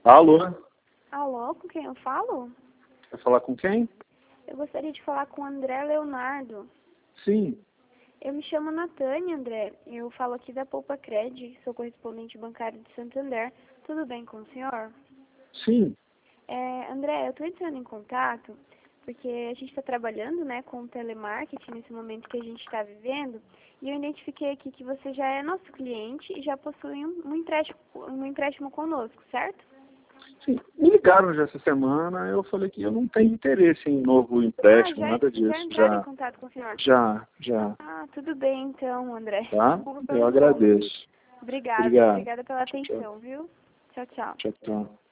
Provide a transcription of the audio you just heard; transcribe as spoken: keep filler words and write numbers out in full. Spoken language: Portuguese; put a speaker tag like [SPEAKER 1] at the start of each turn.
[SPEAKER 1] Alô?
[SPEAKER 2] Alô, com quem eu falo?
[SPEAKER 1] Quer falar com quem?
[SPEAKER 2] Eu gostaria de falar com o André Leonardo.
[SPEAKER 1] Sim.
[SPEAKER 2] Eu me chamo Natânia, André. Eu falo aqui da Poupa Cred, sou correspondente bancário de Santander. Tudo bem com o senhor?
[SPEAKER 1] Sim.
[SPEAKER 2] É, André, eu estou entrando em contato porque a gente está trabalhando, né, com o telemarketing nesse momento que a gente está vivendo, e eu identifiquei aqui que você já é nosso cliente e já possui um, um, empréstimo, um empréstimo conosco, certo?
[SPEAKER 1] Sim. Me ligaram já essa semana, eu falei que eu não tenho interesse em novo empréstimo,
[SPEAKER 2] Ah, já,
[SPEAKER 1] nada
[SPEAKER 2] já
[SPEAKER 1] disso.
[SPEAKER 2] entraram em
[SPEAKER 1] Já,
[SPEAKER 2] contato com o senhor?
[SPEAKER 1] já, já.
[SPEAKER 2] Ah, tudo bem então, André.
[SPEAKER 1] Tá?
[SPEAKER 2] Desculpa
[SPEAKER 1] Eu
[SPEAKER 2] pelo incômodo.
[SPEAKER 1] agradeço.
[SPEAKER 2] Obrigada,
[SPEAKER 1] Obrigado.
[SPEAKER 2] obrigada pela
[SPEAKER 1] Tchau,
[SPEAKER 2] atenção, viu? Tchau, tchau.
[SPEAKER 1] tchau. Tchau, tchau.